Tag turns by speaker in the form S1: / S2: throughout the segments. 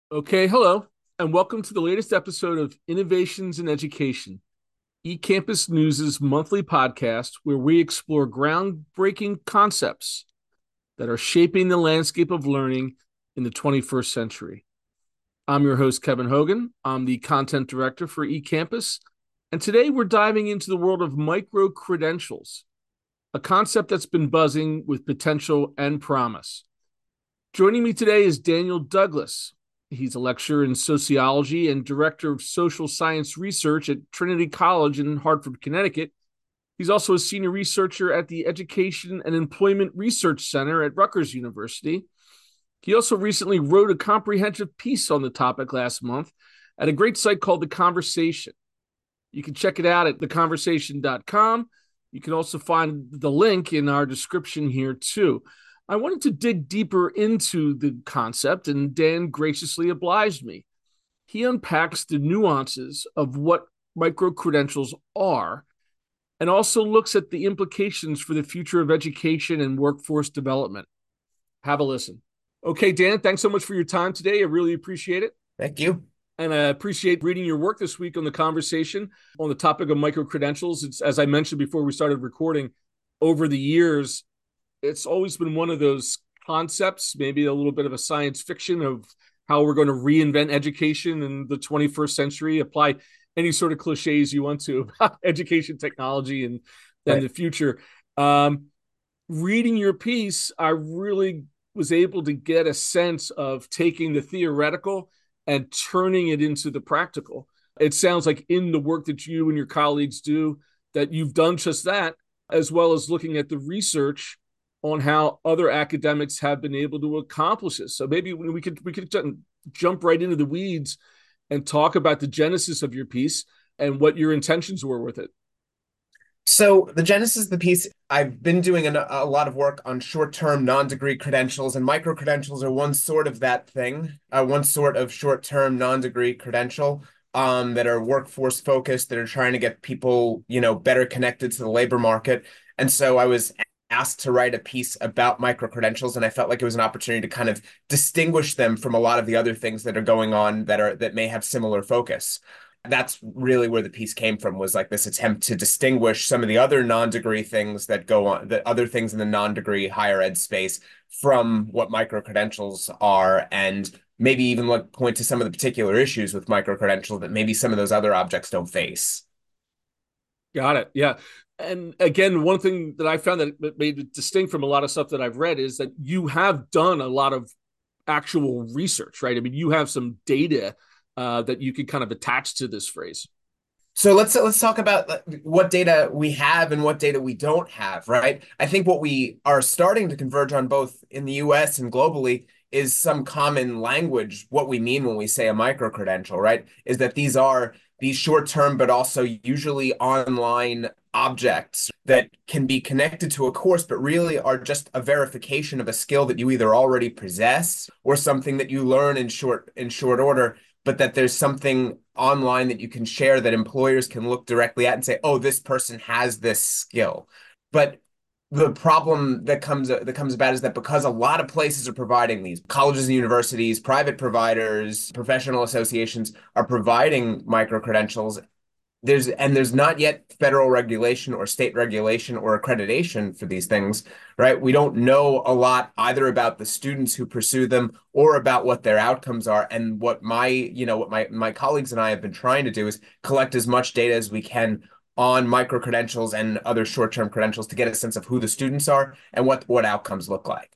S1: Okay, hello, and welcome to the latest episode of Innovations in Education, eCampus News' monthly podcast where we explore groundbreaking concepts that are shaping the landscape of learning in the 21st century. I'm your host, Kevin Hogan. I'm the content director for eCampus, and today we're diving into the world of micro credentials, a concept that's been buzzing with potential and promise. Joining me today is Daniel Douglas. He's a lecturer in sociology and director of social science research at Trinity College in Hartford, Connecticut. He's also a senior researcher at the Education and Employment Research Center at Rutgers University. He also recently wrote a comprehensive piece on the topic last month at a great site called The Conversation. You can check it out at theconversation.com. You can also find the link in our description here, too. I wanted to dig deeper into the concept, and Dan graciously obliged me. He unpacks the nuances of what micro credentials are and also looks at the implications for the future of education and workforce development. Have a listen. Okay, Dan, thanks so much for your time today. I really appreciate it.
S2: Thank you.
S1: And I appreciate reading your work this week on the conversation on the topic of micro credentials. It's, as I mentioned before we started recording, over the years, it's always been one of those concepts, maybe a little bit of a science fiction of how we're going to reinvent education in the 21st century, apply any sort of cliches you want to about education technology and then
S2: Right.
S1: the future. Reading your piece, I really was able to get a sense of taking the theoretical and turning it into the practical. It sounds like in the work that you and your colleagues do, that you've done just that, as well as looking at the research on how other academics have been able to accomplish this. So maybe we could jump right into the weeds and talk about the genesis of your piece and what your intentions were with it.
S2: So the genesis of the piece, I've been doing a lot of work on short-term non-degree credentials, and micro-credentials are one sort of that thing, one sort of short-term non-degree credential that are workforce focused, that are trying to get people, better connected to the labor market. And so I was asked to write a piece about micro-credentials, and I felt like it was an opportunity to kind of distinguish them from a lot of the other things that are going on that may have similar focus. That's really where the piece came from, was like this attempt to distinguish some of the other non-degree things that go on, the other things in the non-degree higher ed space from what micro-credentials are, and maybe even like point to some of the particular issues with micro-credentials that maybe some of those other objects don't face.
S1: Got it. Yeah. And again, one thing that I found that made it distinct from a lot of stuff that I've read is that you have done a lot of actual research, right? I mean, you have some data that you can kind of attach to this phrase.
S2: So let's talk about what data we have and what data we don't have, right? I think what we are starting to converge on both in the US and globally is some common language. What we mean when we say a micro credential, right? Is that these are these short-term but also usually online objects that can be connected to a course, but really are just a verification of a skill that you either already possess or something that you learn in short order, but that there's something online that you can share that employers can look directly at and say, oh, this person has this skill. But the problem that comes about is that because a lot of places are providing these, colleges and universities, private providers, professional associations are providing micro credentials, there's not yet federal regulation or state regulation or accreditation for these things, right? We don't know a lot either about the students who pursue them or about what their outcomes are. And what my colleagues and I have been trying to do is collect as much data as we can on micro credentials and other short-term credentials to get a sense of who the students are and what outcomes look like.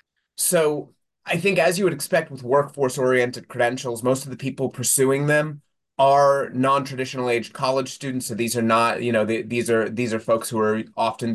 S2: So I think, as you would expect with workforce-oriented credentials, most of the people pursuing them are non-traditional aged college students. So these are not, these are folks who are often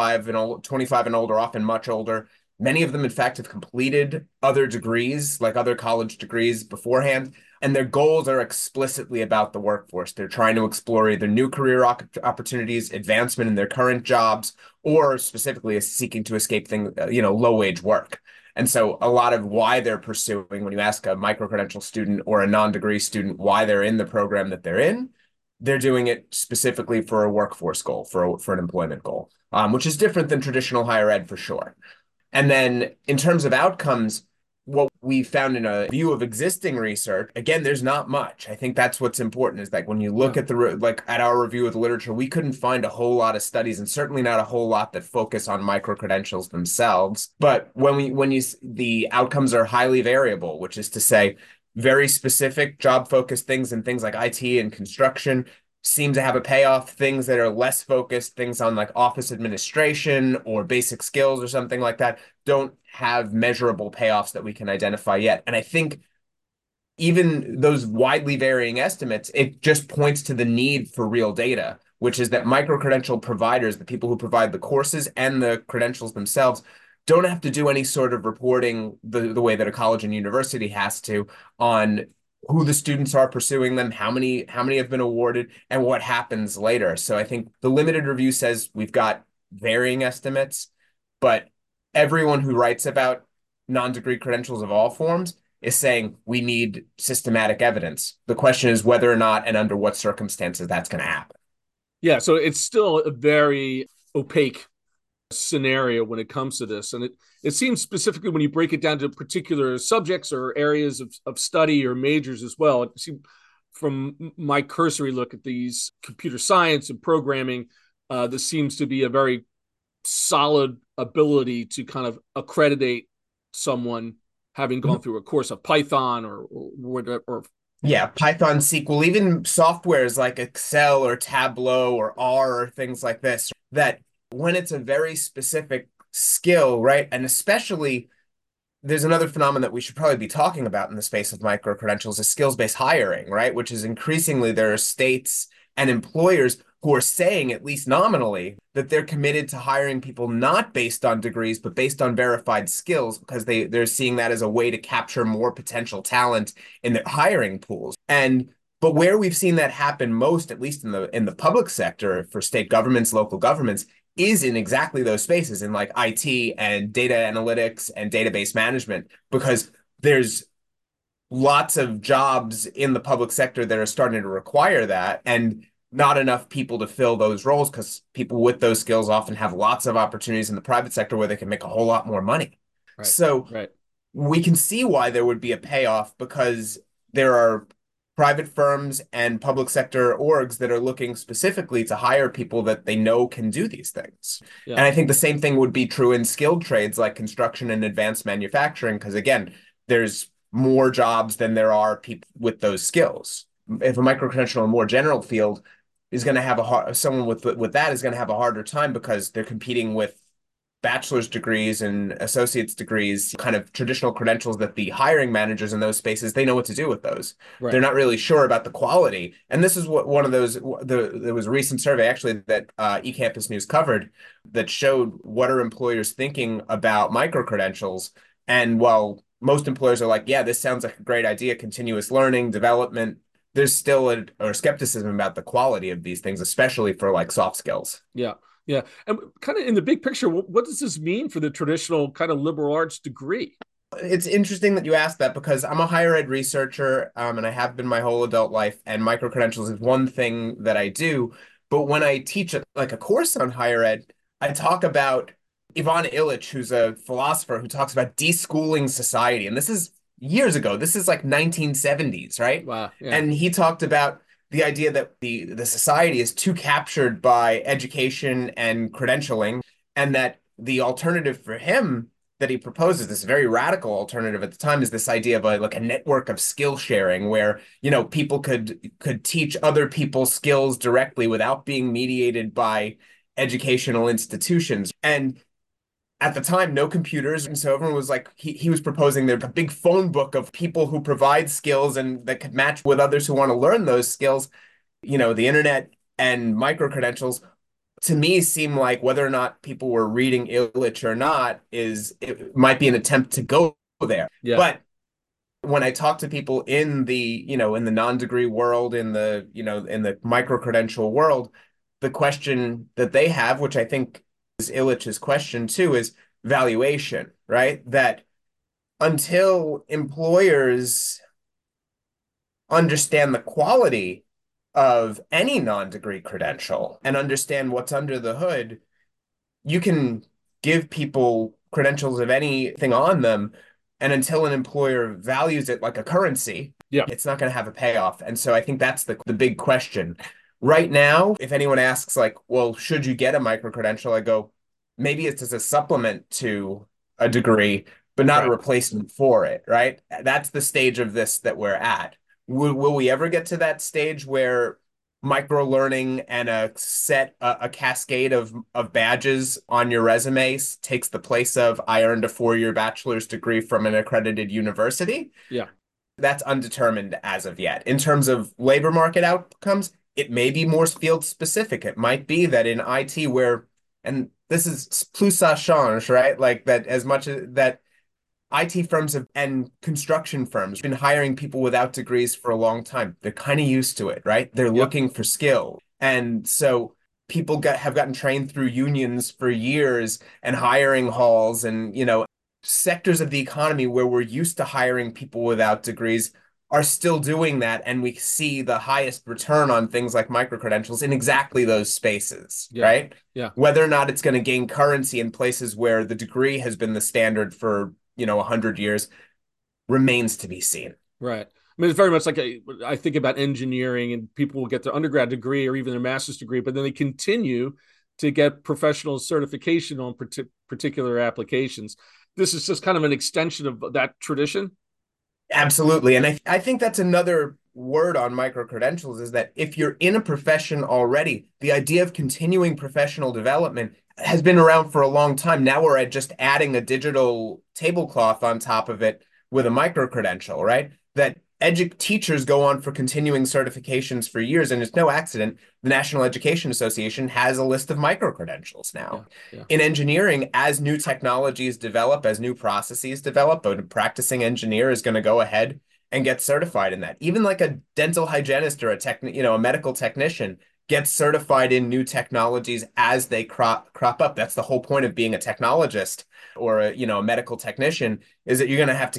S2: 25 and older, often much older. Many of them, in fact, have completed other degrees, like other college degrees beforehand, and their goals are explicitly about the workforce. They're trying to explore either new career opportunities, advancement in their current jobs, or specifically seeking to escape low-wage work. And so a lot of why they're pursuing, when you ask a micro-credential student or a non-degree student why they're in the program that they're in, they're doing it specifically for a workforce goal, for an employment goal, which is different than traditional higher ed for sure. And then in terms of outcomes, what we found in a view of existing research, again, there's not much. I think that's what's important is that when you look
S1: Yeah.
S2: at at our review of the literature, we couldn't find a whole lot of studies and certainly not a whole lot that focus on micro-credentials themselves. But the outcomes are highly variable, which is to say very specific job-focused things and things like IT and construction seem to have a payoff. Things that are less focused, things on like office administration or basic skills or something like that, don't have measurable payoffs that we can identify yet. And I think even those widely varying estimates, it just points to the need for real data, which is that micro-credential providers, the people who provide the courses and the credentials themselves, don't have to do any sort of reporting the way that a college and university has to on who the students are pursuing them, how many have been awarded, and what happens later. So I think the limited review says we've got varying estimates, but everyone who writes about non-degree credentials of all forms is saying we need systematic evidence. The question is whether or not and under what circumstances that's going to happen.
S1: Yeah. So it's still a very opaque scenario when it comes to this. And it seems specifically when you break it down to particular subjects or areas of study or majors as well. It seems from my cursory look at these computer science and programming, this seems to be a very solid ability to kind of accreditate someone having gone through a course of Python or whatever. Or,
S2: Yeah, Python, SQL, even softwares like Excel or Tableau or R or things like this, that when it's a very specific skill, right? And especially there's another phenomenon that we should probably be talking about in the space of micro credentials is skills-based hiring, right? Which is increasingly there are states and employers who are saying, at least nominally, that they're committed to hiring people not based on degrees, but based on verified skills, because they're seeing that as a way to capture more potential talent in their hiring pools. But where we've seen that happen most, at least in the public sector for state governments, local governments, is in exactly those spaces in like IT and data analytics and database management, because there's lots of jobs in the public sector that are starting to require that and not enough people to fill those roles because people with those skills often have lots of opportunities in the private sector where they can make a whole lot more money.
S1: right,
S2: So
S1: right.
S2: we can see why there would be a payoff because there are private firms and public sector orgs that are looking specifically to hire people that they know can do these things.
S1: Yeah.
S2: And I think the same thing would be true in skilled trades like construction and advanced manufacturing, because again, there's more jobs than there are people with those skills. If a micro-credential in a more general field is going to have someone with that is going to have a harder time because they're competing with bachelor's degrees and associate's degrees, kind of traditional credentials that the hiring managers in those spaces, they know what to do with those.
S1: Right.
S2: They're not really sure about the quality. And this is what one of those, there was a recent survey actually that eCampus News covered that showed what are employers thinking about micro-credentials. And while most employers are like, yeah, this sounds like a great idea, continuous learning, development, there's still a skepticism about the quality of these things, especially for like soft skills.
S1: Yeah. Yeah. And kind of in the big picture, what does this mean for the traditional kind of liberal arts degree?
S2: It's interesting that you asked that because I'm a higher ed researcher, and I have been my whole adult life, and micro-credentials is one thing that I do. But when I teach like a course on higher ed, I talk about Ivan Illich, who's a philosopher who talks about deschooling society. And this is years ago. This is like 1970s, right?
S1: Wow. Yeah.
S2: And he talked about the idea that the society is too captured by education and credentialing, and that the alternative for him that he proposes, this very radical alternative at the time, is this idea of like a network of skill sharing where, people could teach other people skills directly without being mediated by educational institutions. And at the time, no computers. And so everyone was like, he was proposing there's a big phone book of people who provide skills and that could match with others who want to learn those skills. The internet and micro credentials to me seem like whether or not people were reading Illich or not it might be an attempt to go there.
S1: Yeah.
S2: But when I talk to people in the non-degree world, in the micro-credential world, the question that they have, which I think is Illich's question too, is valuation, right? That until employers understand the quality of any non-degree credential and understand what's under the hood, you can give people credentials of anything on them And until an employer values it like a currency,
S1: Yeah.
S2: it's not going to have a payoff. And so I think that's the big question. Right now, if anyone asks, like, well, should you get a micro credential? I go, maybe it's as a supplement to a degree, but not a
S1: Right.
S2: replacement for it, right? That's the stage of this that we're at. Will we ever get to that stage where micro learning and a cascade of badges on your resume takes the place of I earned a 4-year bachelor's degree from an accredited university?
S1: Yeah.
S2: That's undetermined as of yet. In terms of labor market outcomes, it may be more field specific. It might be that in IT where, and this is plus ça change, right? Like that as much as that IT firms and construction firms have been hiring people without degrees for a long time. They're kind of used to it, right? They're
S1: Yep.
S2: looking for skill. And so have gotten trained through unions for years and hiring halls and, sectors of the economy where we're used to hiring people without degrees are still doing that. And we see the highest return on things like micro-credentials in exactly those spaces,
S1: Yeah.
S2: right?
S1: Yeah.
S2: Whether or not it's going to gain currency in places where the degree has been the standard for 100 years remains to be seen.
S1: Right. I mean, it's very much like I think about engineering, and people will get their undergrad degree or even their master's degree, but then they continue to get professional certification on particular applications. This is just kind of an extension of that tradition.
S2: Absolutely. And I think that's another word on micro credentials is that if you're in a profession already, the idea of continuing professional development has been around for a long time. Now we're at just adding a digital tablecloth on top of it with a micro credential, right? That teachers go on for continuing certifications for years, and it's no accident. The National Education Association has a list of micro credentials
S1: Yeah.
S2: now.
S1: Yeah.
S2: In engineering, as new technologies develop, as new processes develop, a practicing engineer is going to go ahead and get certified in that. Even like a dental hygienist or a medical technician gets certified in new technologies as they crop up. That's the whole point of being a technologist or a medical technician is that you're going to have to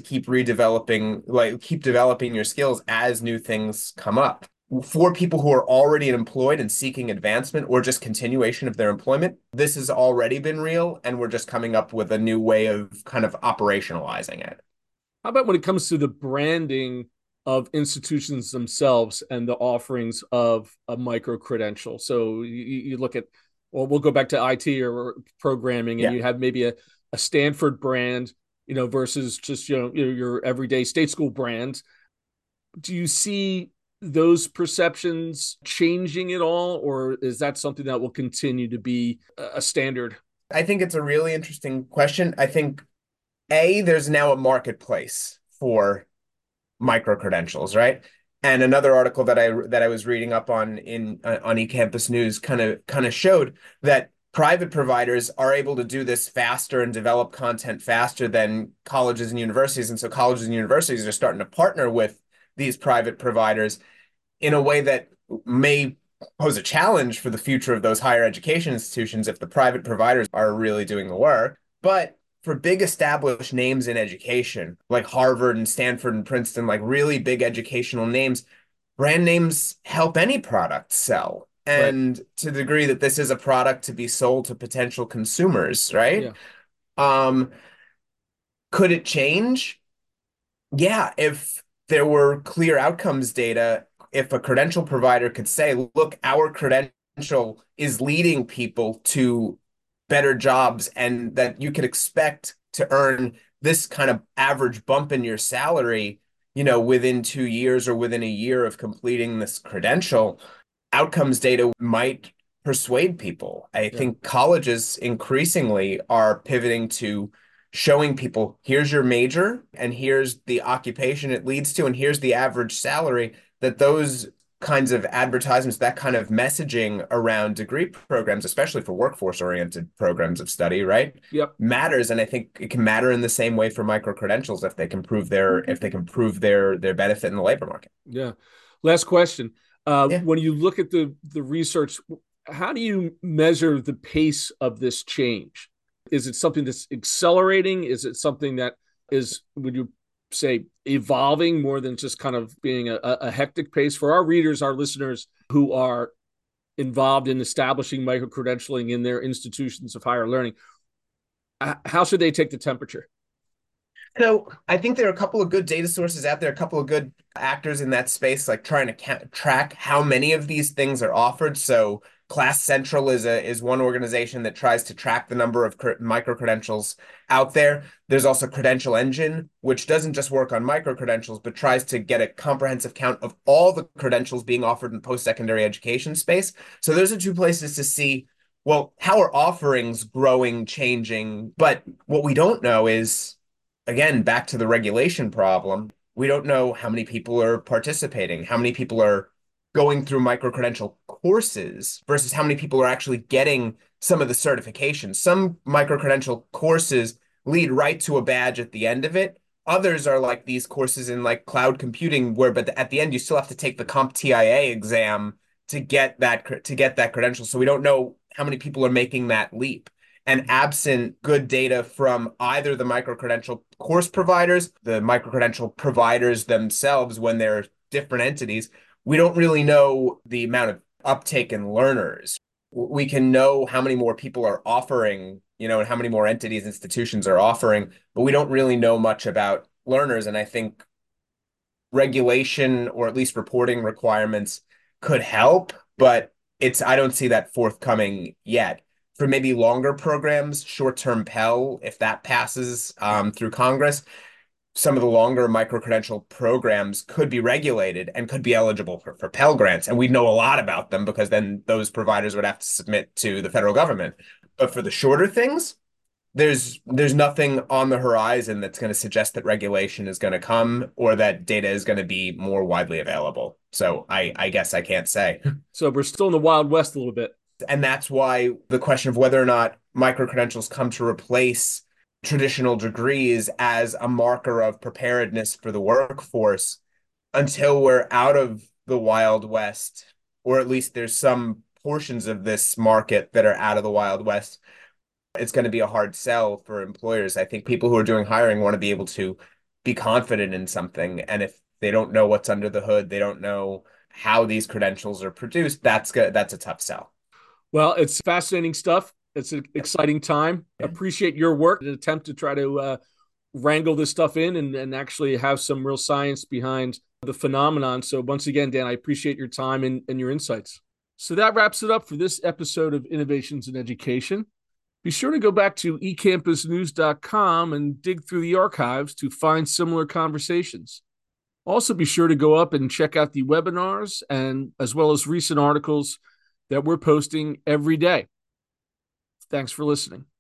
S2: keep developing your skills as new things come up. For people who are already employed and seeking advancement or just continuation of their employment, this has already been real, and we're just coming up with a new way of kind of operationalizing it.
S1: How about when it comes to the branding of institutions themselves and the offerings of a micro credential? So you look at, well, we'll go back to IT or programming, and
S2: Yeah.
S1: you have maybe a Stanford brand, versus just your everyday state school brand. Do you see those perceptions changing at all, or is that something that will continue to be a standard?
S2: I think it's a really interesting question. I think there's now a marketplace for micro credentials, right? And another article that I was reading up on eCampus News kind of showed that private providers are able to do this faster and develop content faster than colleges and universities. And so colleges and universities are starting to partner with these private providers in a way that may pose a challenge for the future of those higher education institutions if the private providers are really doing the work. But for big established names in education, like Harvard and Stanford and Princeton, like really big educational names, brand names help any product sell.
S1: Right.
S2: And to the degree that this is a product to be sold to potential consumers, right?
S1: Yeah.
S2: Um, could it change? Yeah, if there were clear outcomes data, if a credential provider could say, look, our credential is leading people to better jobs and that you could expect to earn this kind of average bump in your salary, within 2 years or within a year of completing this credential, outcomes data might persuade people. I
S1: Yeah.
S2: think colleges increasingly are pivoting to showing people here's your major and here's the occupation it leads to and here's the average salary that those kinds of advertisements, that kind of messaging around degree programs, especially for workforce oriented programs of study, right?
S1: Yep.
S2: Matters. And I think it can matter in the same way for micro credentials if they can prove their benefit in the labor market.
S1: Yeah. Last question.
S2: Yeah.
S1: When you look at the research, how do you measure the pace of this change? Is it something that's accelerating? Is it something that is, would you say, evolving more than just kind of being a hectic pace? For our readers, our listeners who are involved in establishing micro credentialing in their institutions of higher learning, how should they take the temperature?
S2: So I think there are a couple of good data sources out there, a couple of good actors in that space, like trying to track how many of these things are offered. So Class Central is one organization that tries to track the number of micro credentials out there. There's also Credential Engine, which doesn't just work on micro credentials, but tries to get a comprehensive count of all the credentials being offered in post-secondary education space. So those are two places to see, well, how are offerings growing, changing? But what we don't know is, again, back to the regulation problem, we don't know how many people are participating, how many people are going through micro-credential courses versus how many people are actually getting some of the certifications. Some micro-credential courses lead right to a badge at the end of it. Others are like these courses in like cloud computing where, but at the end you still have to take the CompTIA exam to get that credential. So we don't know how many people are making that leap. And absent good data from either the micro-credential course providers, the micro-credential providers themselves, when they're different entities, we don't really know the amount of uptake in learners. We can know how many more people are offering, and how many more entities, institutions are offering, but we don't really know much about learners. And I think regulation or at least reporting requirements could help, but I don't see that forthcoming yet. For maybe longer programs, short-term Pell, if that passes through Congress, some of the longer micro-credential programs could be regulated and could be eligible for Pell Grants. And we'd know a lot about them because then those providers would have to submit to the federal government. But for the shorter things, there's nothing on the horizon that's going to suggest that regulation is going to come or that data is going to be more widely available. So I guess I can't say.
S1: So we're still in the Wild West a little bit.
S2: And that's why the question of whether or not micro-credentials come to replace traditional degrees as a marker of preparedness for the workforce, until we're out of the Wild West, or at least there's some portions of this market that are out of the Wild West, it's going to be a hard sell for employers. I think people who are doing hiring want to be able to be confident in something. And if they don't know what's under the hood, they don't know how these credentials are produced, that's a tough sell.
S1: Well, it's fascinating stuff. It's an exciting time.
S2: Yeah.
S1: Appreciate your work, an attempt to try to wrangle this stuff in and actually have some real science behind the phenomenon. So once again, Dan, I appreciate your time and your insights. So that wraps it up for this episode of Innovations in Education. Be sure to go back to ecampusnews.com and dig through the archives to find similar conversations. Also, be sure to go up and check out the webinars and as well as recent articles that we're posting every day. Thanks for listening.